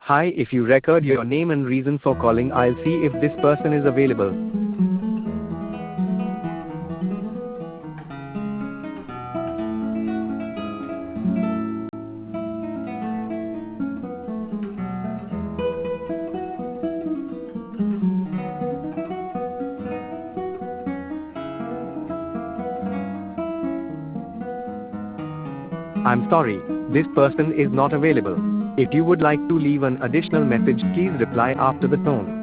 Hi, if you record your name and reason for calling, I'll see if this person is available. I'm sorry, this person is not available. If you would like to leave an additional message, please reply after the tone.